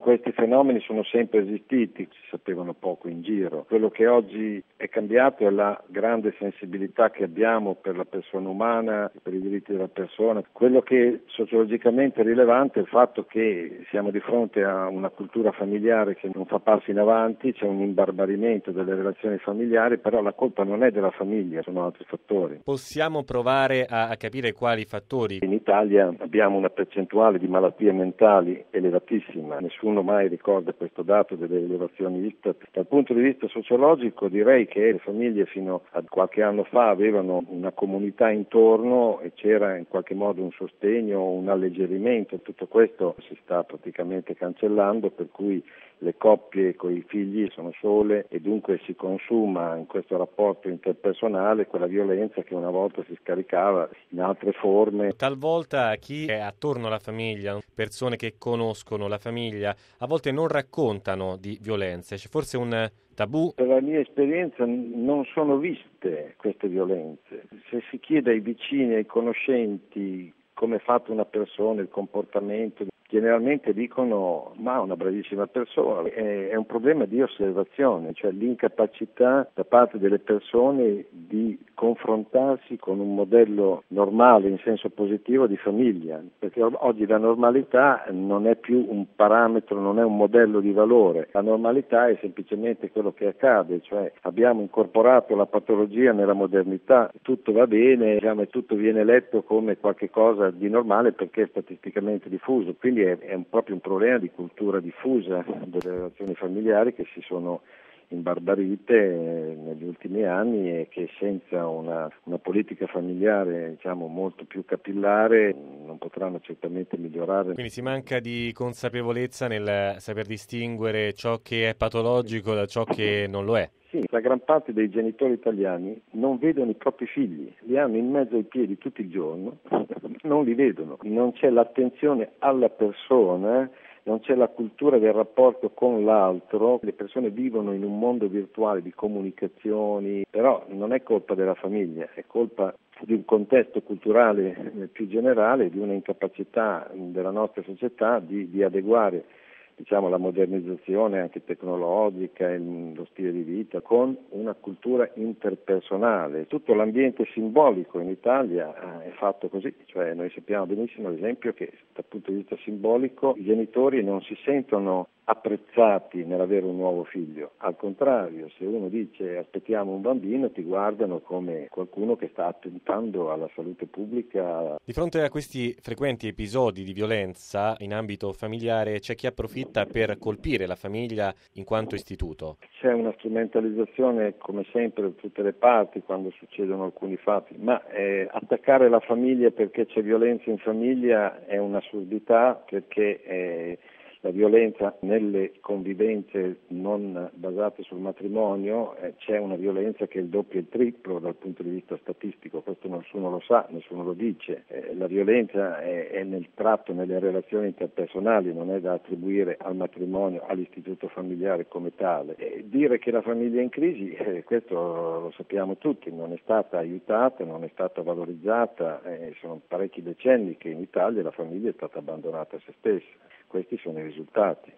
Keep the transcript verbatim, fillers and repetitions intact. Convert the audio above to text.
Questi fenomeni sono sempre esistiti, si sapevano poco in giro. Quello che oggi è cambiato è la grande sensibilità che abbiamo per la persona umana, per i diritti della persona. Quello che sociologicamente è rilevante è il fatto che siamo di fronte a una cultura familiare che non fa passi in avanti, c'è un imbarbarimento delle relazioni familiari, però la colpa non è della famiglia, sono altri fattori. Possiamo provare a, a capire quali fattori? In Italia abbiamo una percentuale di malattie mentali elevatissima, nessuno mai ricorda questo dato delle rilevazioni Istat. Dal punto di vista sociologico direi che le famiglie fino a qualche anno fa avevano una comunità intorno e c'era in qualche modo un sostegno, un alleggerimento. Tutto questo si sta praticamente cancellando, per cui le coppie con i figli sono sole e dunque si consuma in questo rapporto interpersonale quella violenza che una volta si scaricava in altre forme. Talvolta chi è attorno alla famiglia, persone che conoscono la famiglia, a volte non raccontano di violenze, c'è forse un tabù? Per la mia esperienza non sono viste queste violenze. Se si chiede ai vicini, ai conoscenti come è fatta una persona, il comportamento, generalmente dicono ma una bravissima persona, è, è un problema di osservazione, cioè l'incapacità da parte delle persone di confrontarsi con un modello normale in senso positivo di famiglia, perché oggi la normalità non è più un parametro, non è un modello di valore, la normalità è semplicemente quello che accade, cioè abbiamo incorporato la patologia nella modernità, tutto va bene, diciamo, tutto viene letto come qualche cosa di normale perché è statisticamente diffuso, quindi è, è un, proprio un problema di cultura diffusa delle relazioni familiari che si sono imbarbarite negli ultimi anni e che senza una, una politica familiare diciamo molto più capillare non potranno certamente migliorare. Quindi si manca di consapevolezza nel saper distinguere ciò che è patologico da ciò che non lo è. Sì, la gran parte dei genitori italiani non vedono i propri figli, li hanno in mezzo ai piedi tutto il giorno, non li vedono, non c'è l'attenzione alla persona, non c'è la cultura del rapporto con l'altro, le persone vivono in un mondo virtuale di comunicazioni, però non è colpa della famiglia, è colpa di un contesto culturale più generale, di una incapacità della nostra società di, di adeguare diciamo la modernizzazione anche tecnologica e lo stile di vita con una cultura interpersonale. Tutto l'ambiente simbolico in Italia è fatto così, cioè noi sappiamo benissimo ad esempio che dal punto di vista simbolico i genitori non si sentono apprezzati nell'avere un nuovo figlio, al contrario, se uno dice aspettiamo un bambino ti guardano come qualcuno che sta attentando alla salute pubblica. Di fronte a questi frequenti episodi di violenza in ambito familiare c'è chi approfitta per colpire la famiglia in quanto istituto. C'è una strumentalizzazione come sempre da tutte le parti quando succedono alcuni fatti, ma eh, attaccare la famiglia perché c'è violenza in famiglia è un'assurdità perché eh, la violenza nelle convivenze non basate sul matrimonio, eh, c'è una violenza che è il doppio e il triplo dal punto di vista statistico, questo nessuno lo sa, nessuno lo dice. Eh, la violenza è, è nel tratto, nelle relazioni interpersonali, non è da attribuire al matrimonio, all'istituto familiare come tale. Eh, dire che la famiglia è in crisi, eh, questo lo sappiamo tutti, non è stata aiutata, non è stata valorizzata, eh, sono parecchi decenni che in Italia la famiglia è stata abbandonata a se stessa. Questi sono i risultati.